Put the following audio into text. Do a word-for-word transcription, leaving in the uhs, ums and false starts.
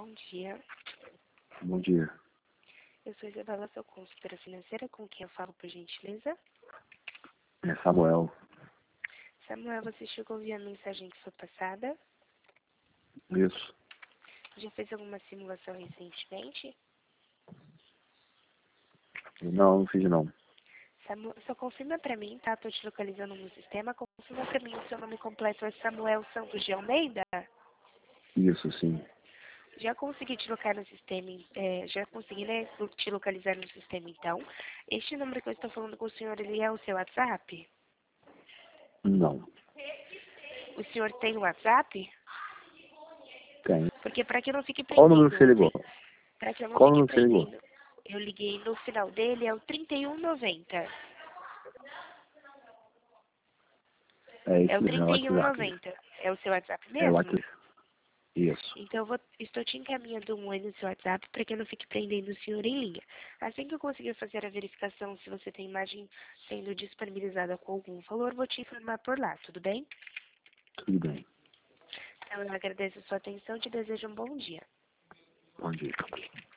bom dia. Bom dia. Eu sou Isabela, sua consultora financeira, com quem eu falo, por gentileza. É Samuel. Samuel, você chegou a ouvir a mensagem que foi passada? Isso. Já fez alguma simulação recentemente? Não, não fiz não. Samuel, só confirma pra mim, tá? Tô te localizando no sistema. Confirma pra mim o seu nome completo é Samuel Santos de Almeida? Isso, sim. Já consegui te locar no sistema, é, já consegui, né, te localizar no sistema, então. Este número que eu estou falando com o senhor, ele é o seu WhatsApp? Não. O senhor tem o WhatsApp? Tem. Porque para que eu não fique Qual prendendo, número você ligou? para que eu não Qual fique número você ligou? prendendo, eu liguei no final dele, é o trinta e um noventa. É É isso o mesmo, é o trinta e um WhatsApp. noventa. É o seu WhatsApp É o mesmo? WhatsApp. Isso. Então eu vou, estou te encaminhando um oi no seu WhatsApp para que eu não fique prendendo o senhor em linha. Assim que eu conseguir fazer a verificação se você tem imagem sendo disponibilizada com algum valor, vou te informar por lá, tudo bem? Tudo bem. Então eu agradeço a sua atenção e te desejo um bom dia. Bom dia.